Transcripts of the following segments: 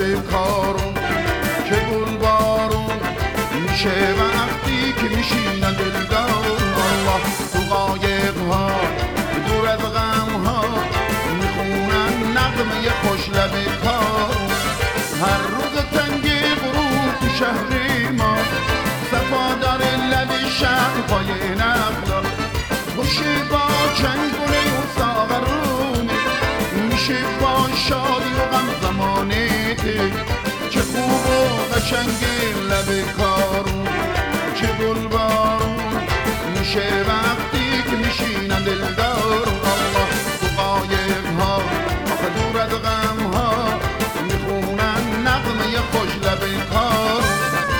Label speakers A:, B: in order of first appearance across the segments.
A: لب کارون که گل بارون میشه وقتی که میشینن دلدار. الله تو قایق ها دور از غم ها میخونن نغمه خوش لب کارون. هر روز تنگ غروب تو شهر ما صفا داره لب شهر پای نقلا. خوشی با چنگونه و ساغرونه میشه با شادی و غم زمانته. چه خوب و قشنگ لب کارون چه گل بارون میشه وقتی که میشینن دلدار. الله تو قایق ها آخه دور از غم ها میخونن نغمه خوش لب کارون.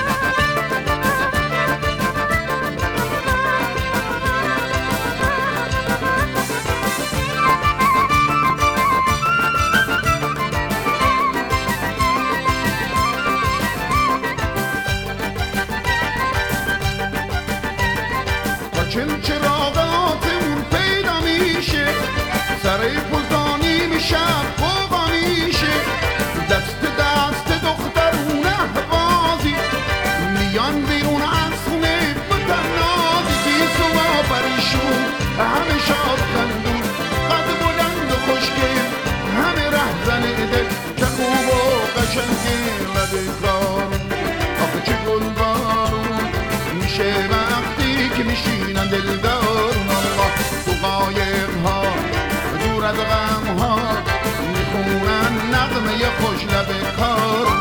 A: چل چراغاتمون پیدا میشه سر پلدانی میشه بابا میشه. دست دخترون احوازی میان بیرون از خونه بتنازی. بیز و پریشون همه شاد خندون قد بلند و خوشگل همه رهزن دل. چه خوب و قشنگ لب کارون آخه چه گل بارون میشه وقتی که میشینن دلدار. الله تو قایق ها دور از غم ها میخونن نغمه خوش لب کارون.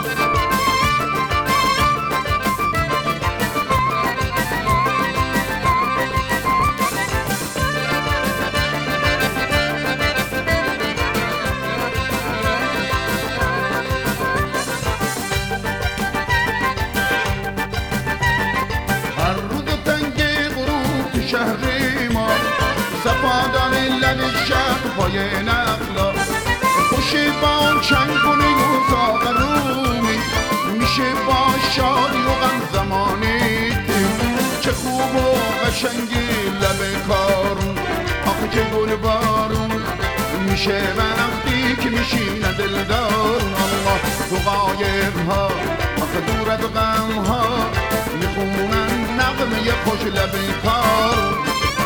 A: شهر ما صفا داره لب شهر پای نقلا. خوشی با چنگونه و ساغرونی میشه با شادی و غم زمانی. چه خوب و قشنگ لب کارون آخه چه گل بارون میشه وقتی که میشینه دلدار. الله تو قایق ها آخه دور از غم ها میخونن نغمه خوش لب کارون.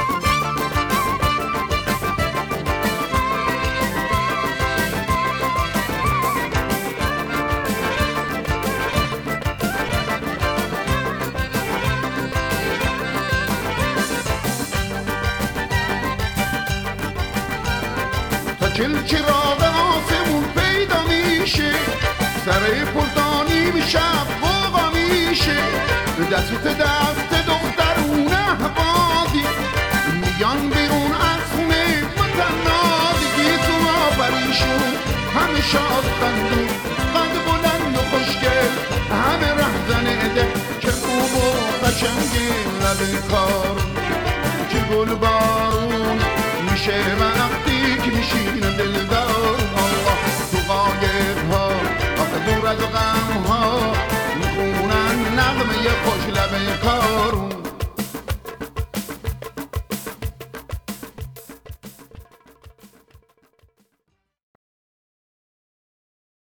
A: چل چراغ آسمون پیدا میشه سر پلدانی میشه بابا میشه. دست دخترون احوازی میان بیرون از خونه وطنازی. گیت و پریشون همه شاد خندون قد بلند و خوشگل همه رهزن دل. چه خوب و قشنگ لب کارون چه گل بارون میشه وقتی که میشینن دلدار. الله تو قایق ها آخه دور از غم ها میخونن نغمه خوش لب کارون.